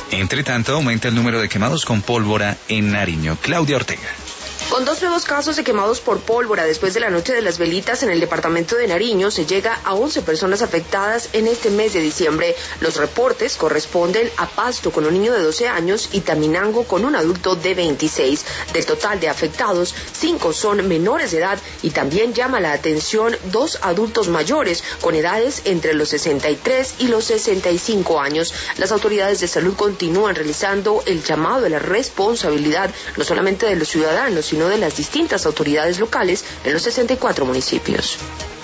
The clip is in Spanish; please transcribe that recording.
Entre tanto, aumenta el número de quemados con pólvora en Nariño. Claudia Ortega. Con 2 nuevos casos de quemados por pólvora después de la noche de las velitas en el departamento de Nariño, se llega a 11 personas afectadas en este mes de diciembre. Los reportes corresponden a Pasto con un niño de 12 años y Taminango con un adulto de 26. Del total de afectados, 5 son menores de edad y también llama la atención 2 adultos mayores con edades entre los 63 y los 65 años. Las autoridades de salud continúan realizando el llamado a la responsabilidad no solamente de los ciudadanos, sino de las distintas autoridades locales en los 64 municipios.